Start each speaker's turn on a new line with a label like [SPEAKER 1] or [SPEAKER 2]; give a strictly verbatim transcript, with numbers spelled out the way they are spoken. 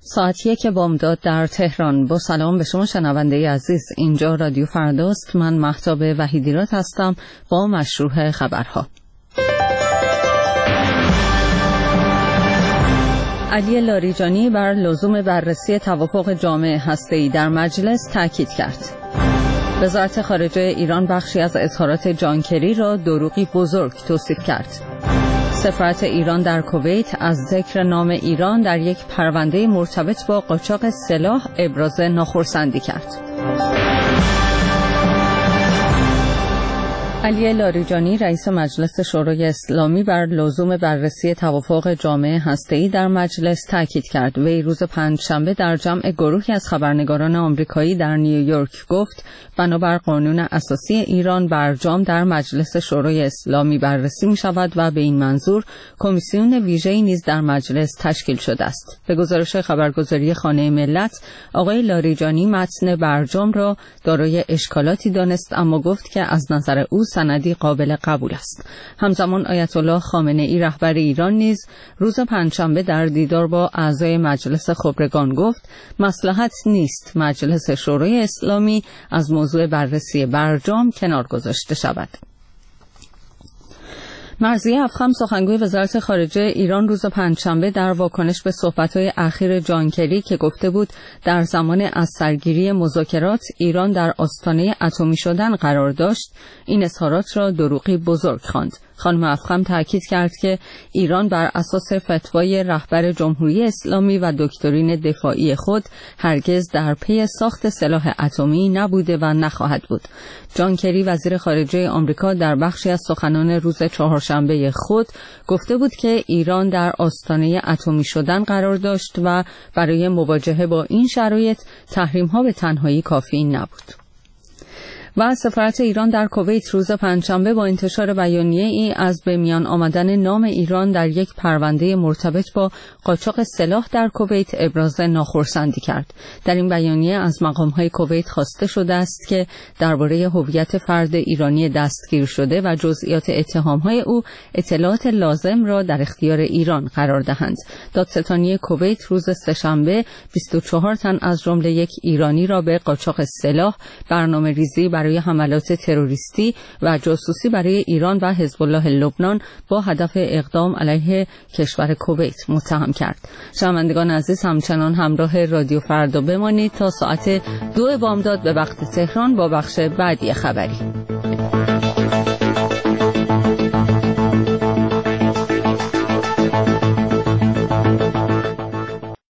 [SPEAKER 1] ساعت یک بامداد در تهران. با سلام به شما شنونده عزیز، اینجا رادیو فرداست. من مهتاب وحیدیراد هستم با مشروح خبرها. علی لاریجانی بر لزوم بررسی توافق جامع هسته‌ای در مجلس تاکید کرد. وزارت خارجه ایران بخشی از اظهارات جان کری را دروغی بزرگ توصیف کرد. سفارت ایران در کویت از ذکر نام ایران در یک پرونده مرتبط با قاچاق سلاح ابراز ناخرسندی کرد. علی لاریجانی رئیس مجلس شورای اسلامی بر لزوم بررسی توافق جامع هسته‌ای در مجلس تاکید کرد. وی روز پنجشنبه در جمع گروهی از خبرنگاران آمریکایی در نیویورک گفت بنابر قانون اساسی ایران برجام در مجلس شورای اسلامی بررسی می شود و به این منظور کمیسیون ویژه‌ای نیز در مجلس تشکیل شده است. به گزارش خبرگزاری خانه ملت، آقای لاریجانی متن برجام را دارای اشکالاتی دانست، اما گفت که از نظر او سندی قابل قبول است. همزمان آیت الله خامنه ای رهبر ایران نیز روز پنجشنبه در دیدار با اعضای مجلس خبرگان گفت مصلحت نیست مجلس شورای اسلامی از موضوع بررسی برجام کنار گذاشته شود. مرضیه افخم سخنگوی وزارت خارجه ایران روز پنجشنبه در واکنش به صحبت‌های اخیر جان کری که گفته بود در زمان از سرگیری مذاکرات ایران در آستانه اتمی شدن قرار داشت، این اظهارات را دروغی بزرگ خواند. خانم افخم تاکید کرد که ایران بر اساس فتوای رهبر جمهوری اسلامی و دکترین دفاعی خود هرگز در پی ساخت سلاح اتمی نبوده و نخواهد بود. جان کری وزیر خارجه آمریکا در بخشی از سخنان روز چهارشنبه خود گفته بود که ایران در آستانه اتمی شدن قرار داشت و برای مواجهه با این شرایط تحریم‌ها به تنهایی کافی نبود. و سفارت ایران در کویت روز پنجشنبه با انتشار بیانیه ای از به میان آمدن نام ایران در یک پرونده مرتبط با قاچاق سلاح در کویت ابراز ناخرسندی کرد. در این بیانیه از مقام‌های کویت خواسته شده است که درباره هویت فرد ایرانی دستگیر شده و جزئیات اتهام‌های او اطلاعات لازم را در اختیار ایران قرار دهند. دادستانی کویت روز سه‌شنبه بیست و چهار تن از جمله یک ایرانی را به قاچاق سلاح، برنامه‌ریزی برای حملات تروریستی و جاسوسی برای ایران و حزب الله لبنان با هدف اقدام علیه کشور کویت متهم کرد. شنوندگان عزیز، همچنان همراه رادیو فردا بمانید تا ساعت دو بامداد به وقت تهران با بخش بعدی خبری.